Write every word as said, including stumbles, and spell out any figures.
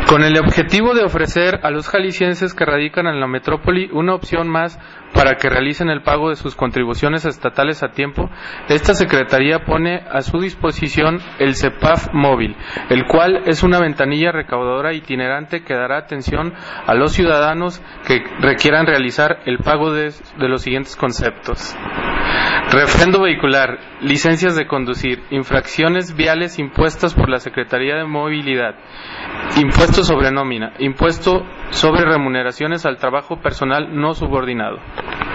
Con el objetivo de ofrecer a los jaliscienses que radican en la metrópoli una opción más para que realicen el pago de sus contribuciones estatales a tiempo, esta Secretaría pone a su disposición el CEPAF móvil, el cual es una ventanilla recaudadora itinerante que dará atención a los ciudadanos que requieran realizar el pago de, de los siguientes conceptos: refrendo vehicular, licencias de conducir, infracciones viales impuestas por la Secretaría de Movilidad, impuesto sobre nómina, impuesto sobre remuneraciones al trabajo personal no subordinado.